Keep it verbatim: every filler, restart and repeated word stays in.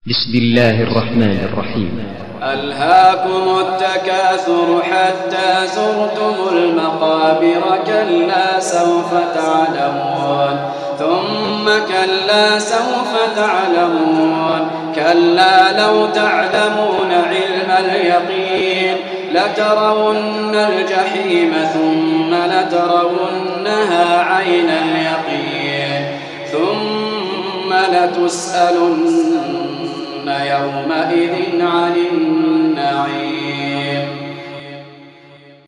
بسم الله الرحمن الرحيم. ألهاكم التكاثر حتى زرتم المقابر كلا سوف تعلمون ثم كلا سوف تعلمون كلا لو تعلمون علم اليقين لترون الجحيم ثم لترونها عين اليقين ثم لتسألن يومئذ عن النعيم.